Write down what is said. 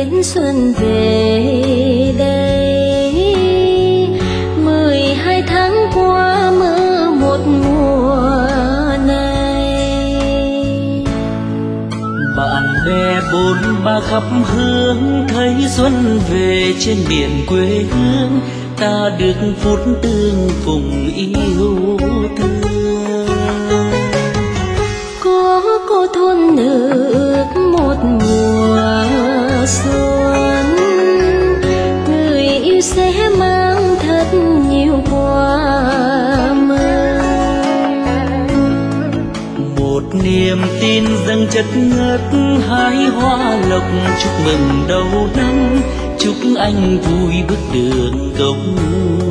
tiễn xuân về đây. 12 tháng qua mơ một mùa này. Bạn bè bốn ba khắp hướng thấy xuân về trên miền quê hương, ta được phút tương phùng yêu thương. Có cô thôn nữ ước một mùa xuân, người yêu sẽ mang thật nhiều quà mừng. Một niềm tin dâng chất ngất hái hoa lộc, chúc mừng đầu năm, chúc anh vui bước đường công